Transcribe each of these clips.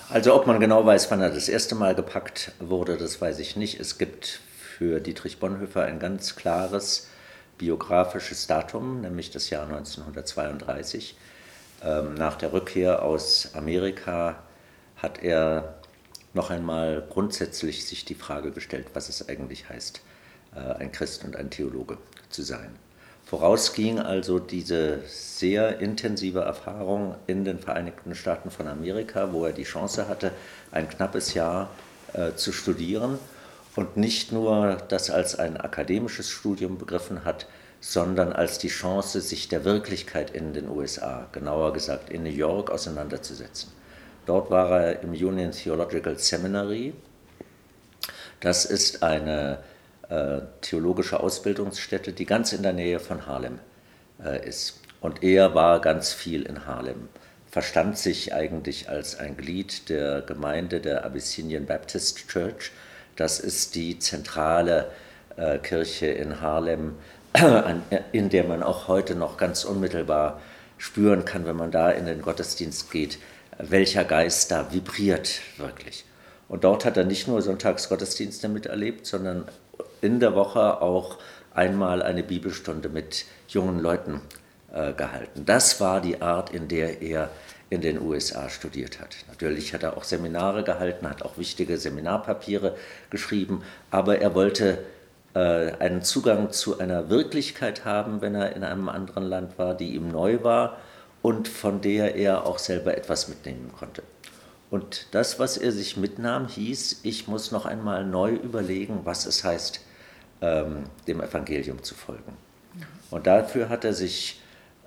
Also ob man genau weiß, wann er das erste Mal gepackt wurde, das weiß ich nicht. Es gibt für Dietrich Bonhoeffer ein ganz klares biografisches Datum, nämlich das Jahr 1932. Nach der Rückkehr aus Amerika hat er noch einmal grundsätzlich sich die Frage gestellt, was es eigentlich heißt, ein Christ und ein Theologe zu sein. Vorausging also diese sehr intensive Erfahrung in den Vereinigten Staaten von Amerika, wo er die Chance hatte, ein knappes Jahr zu studieren und nicht nur das als ein akademisches Studium begriffen hat, sondern als die Chance, sich der Wirklichkeit in den USA, genauer gesagt in New York, auseinanderzusetzen. Dort war er im Union Theological Seminary. Das ist eine theologische Ausbildungsstätte, die ganz in der Nähe von Harlem ist. Und er war ganz viel in Harlem, verstand sich eigentlich als ein Glied der Gemeinde der Abyssinian Baptist Church. Das ist die zentrale Kirche in Harlem, in der man auch heute noch ganz unmittelbar spüren kann, wenn man da in den Gottesdienst geht, welcher Geist da vibriert wirklich. Und dort hat er nicht nur Sonntagsgottesdienste miterlebt, sondern in der Woche auch einmal eine Bibelstunde mit jungen Leuten gehalten. Das war die Art, in der er in den USA studiert hat. Natürlich hat er auch Seminare gehalten, hat auch wichtige Seminarpapiere geschrieben, aber er wollte einen Zugang zu einer Wirklichkeit haben, wenn er in einem anderen Land war, die ihm neu war und von der er auch selber etwas mitnehmen konnte. Und das, was er sich mitnahm, hieß, ich muss noch einmal neu überlegen, was es heißt, dem Evangelium zu folgen. Und dafür hat er sich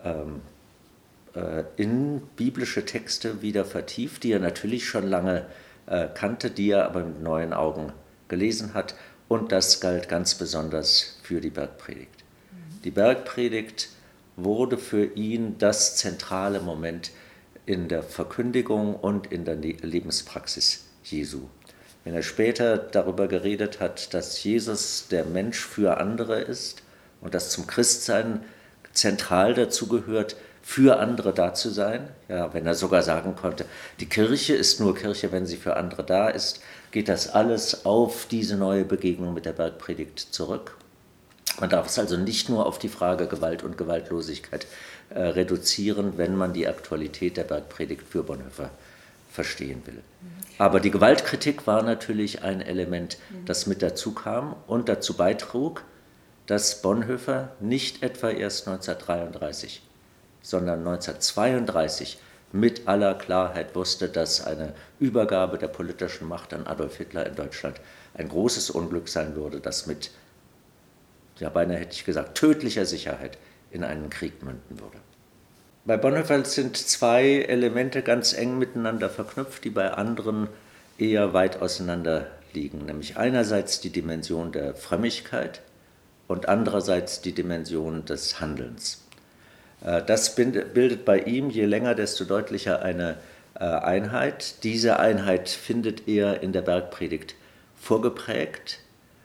in biblische Texte wieder vertieft, die er natürlich schon lange kannte, die er aber mit neuen Augen gelesen hat. Und das galt ganz besonders für die Bergpredigt. Die Bergpredigt wurde für ihn das zentrale Moment in der Verkündigung und in der Lebenspraxis Jesu. Wenn er später darüber geredet hat, dass Jesus der Mensch für andere ist und dass zum Christsein zentral dazu gehört, für andere da zu sein, ja, wenn er sogar sagen konnte, die Kirche ist nur Kirche, wenn sie für andere da ist, geht das alles auf diese neue Begegnung mit der Bergpredigt zurück. Man darf es also nicht nur auf die Frage Gewalt und Gewaltlosigkeit reduzieren, wenn man die Aktualität der Bergpredigt für Bonhoeffer verstehen will. Aber die Gewaltkritik war natürlich ein Element, das mit dazu kam und dazu beitrug, dass Bonhoeffer nicht etwa erst 1933, sondern 1932 mit aller Klarheit wusste, dass eine Übergabe der politischen Macht an Adolf Hitler in Deutschland ein großes Unglück sein würde, das mit, ja beinahe hätte ich gesagt, tödlicher Sicherheit in einen Krieg münden würde. Bei Bonhoeffer sind zwei Elemente ganz eng miteinander verknüpft, die bei anderen eher weit auseinander liegen, nämlich einerseits die Dimension der Frömmigkeit und andererseits die Dimension des Handelns. Das bildet bei ihm je länger, desto deutlicher eine Einheit. Diese Einheit findet er in der Bergpredigt vorgeprägt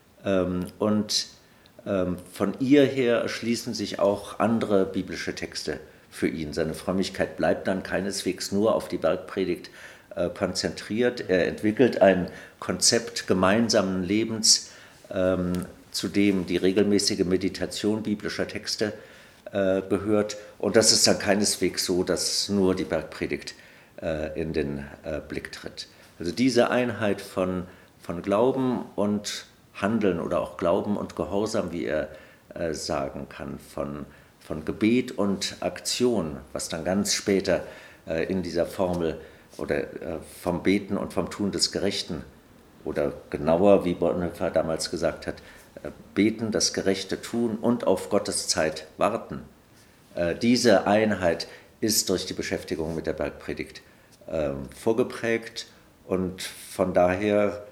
und von ihr her erschließen sich auch andere biblische Texte für ihn. Seine Frömmigkeit bleibt dann keineswegs nur auf die Bergpredigt konzentriert. Er entwickelt ein Konzept gemeinsamen Lebens, zu dem die regelmäßige Meditation biblischer Texte gehört. Und das ist dann keineswegs so, dass nur die Bergpredigt in den Blick tritt. Also diese Einheit von Glauben und Handeln oder auch Glauben und Gehorsam, wie er sagen kann, von Gebet und Aktion, was dann ganz später in dieser Formel oder vom Beten und vom Tun des Gerechten oder genauer, wie Bonhoeffer damals gesagt hat, beten, das Gerechte tun und auf Gottes Zeit warten. Diese Einheit ist durch die Beschäftigung mit der Bergpredigt vorgeprägt und von daher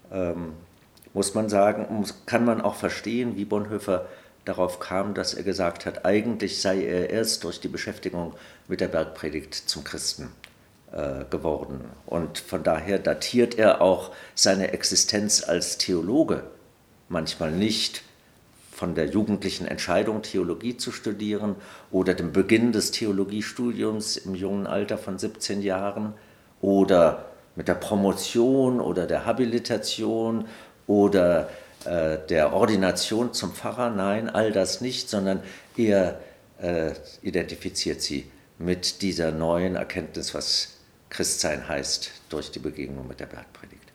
muss man sagen, kann man auch verstehen, wie Bonhoeffer darauf kam, dass er gesagt hat, eigentlich sei er erst durch die Beschäftigung mit der Bergpredigt zum Christen geworden. Und von daher datiert er auch seine Existenz als Theologe manchmal nicht von der jugendlichen Entscheidung, Theologie zu studieren oder dem Beginn des Theologiestudiums im jungen Alter von 17 Jahren oder mit der Promotion oder der Habilitation oder der Ordination zum Pfarrer. Nein, all das nicht, sondern er identifiziert sie mit dieser neuen Erkenntnis, was Christsein heißt, durch die Begegnung mit der Bergpredigt.